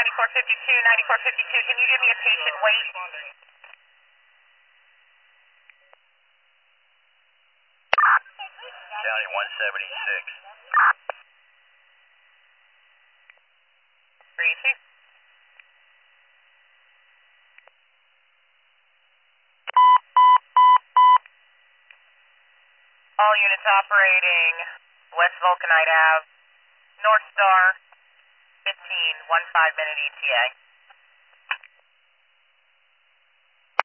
9452, can you give me a patient wait? County 176. 32. All units operating West Vulcanite Ave, North Star, 15 minute ETA.